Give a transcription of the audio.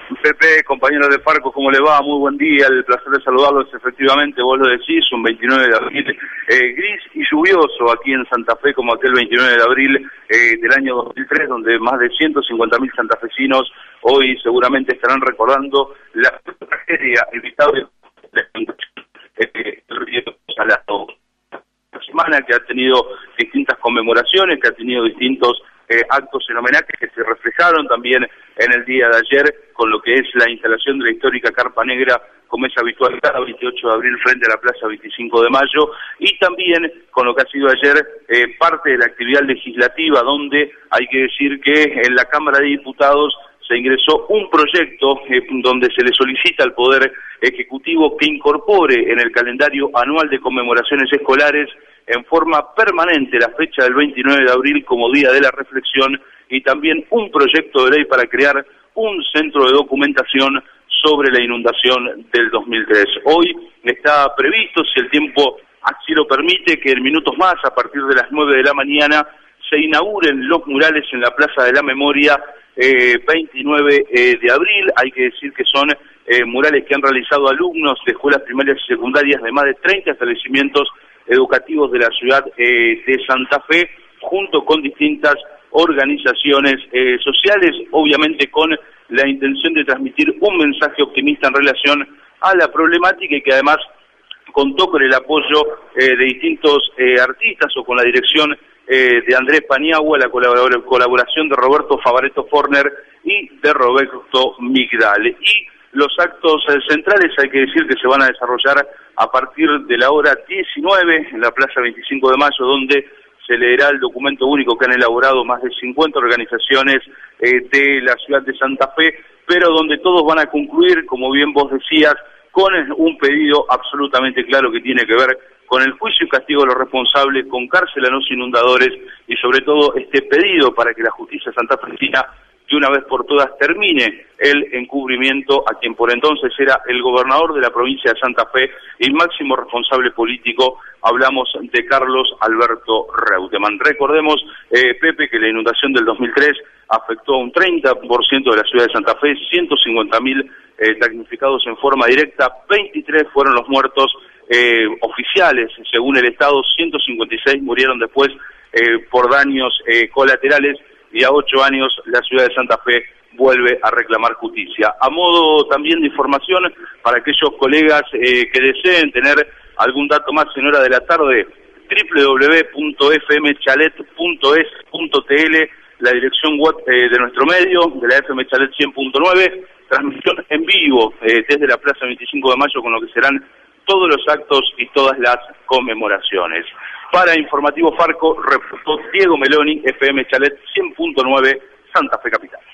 Pepe, compañero de Farco, ¿cómo le va? Muy buen día, el placer de saludarlos. Efectivamente, vos lo decís, un 29 de abril gris y lluvioso aquí en Santa Fe, como aquel 29 de abril del año 2003, donde más de 150.000 santafesinos hoy seguramente estarán recordando la tragedia evitable del río Salado. Una semana que ha tenido distintas conmemoraciones, que ha tenido distintos actos en homenaje que se reflejaron también en el día de ayer con lo que es la instalación de la histórica Carpa Negra, como es habitual cada 28 de abril frente a la Plaza 25 de Mayo, y también con lo que ha sido ayer parte de la actividad legislativa, donde hay que decir que en la Cámara de Diputados se ingresó un proyecto donde se le solicita al Poder Ejecutivo que incorpore en el calendario anual de conmemoraciones escolares en forma permanente la fecha del 29 de abril como Día de la Reflexión, y también un proyecto de ley para crear un centro de documentación sobre la inundación del 2003. Hoy está previsto, si el tiempo así lo permite, que en minutos más, a partir de las 9 de la mañana, se inauguren los murales en la Plaza de la Memoria 29 de abril. Hay que decir que son murales que han realizado alumnos de escuelas primarias y secundarias de más de 30 establecimientos educativos de la ciudad de Santa Fe, junto con distintas organizaciones sociales, obviamente con la intención de transmitir un mensaje optimista en relación a la problemática, y que además contó con el apoyo de distintos artistas, o con la dirección de Andrés Paniagua, la colaboración de Roberto Favaretto Forner y de Roberto Migdal. Y los actos centrales hay que decir que se van a desarrollar a partir de la hora 19 en la Plaza 25 de Mayo, donde se leerá el documento único que han elaborado más de 50 organizaciones de la ciudad de Santa Fe, pero donde todos van a concluir, como bien vos decías, con un pedido absolutamente claro que tiene que ver con el juicio y castigo de los responsables, con cárcel a los inundadores, y sobre todo este pedido para que la justicia santafesina de una vez por todas termine el encubrimiento a quien por entonces era el gobernador de la provincia de Santa Fe y máximo responsable político. Hablamos de Carlos Alberto Reutemann. Recordemos, Pepe, que la inundación del 2003 afectó a un 30% de la ciudad de Santa Fe, 150.000 damnificados en forma directa, 23 fueron los muertos oficiales, según el Estado, 156 murieron después por daños colaterales, y a 8 años la ciudad de Santa Fe vuelve a reclamar justicia. A modo también de información para aquellos colegas que deseen tener algún dato más en hora de la tarde, www.fmchalet.es.tl, la dirección web de nuestro medio, de la FM Chalet 100.9, transmisión en vivo desde la Plaza 25 de Mayo, con lo que serán todos los actos y todas las conmemoraciones. Para Informativo Farco, reportó Diego Meloni, FM Chalet 100.9, Santa Fe Capital.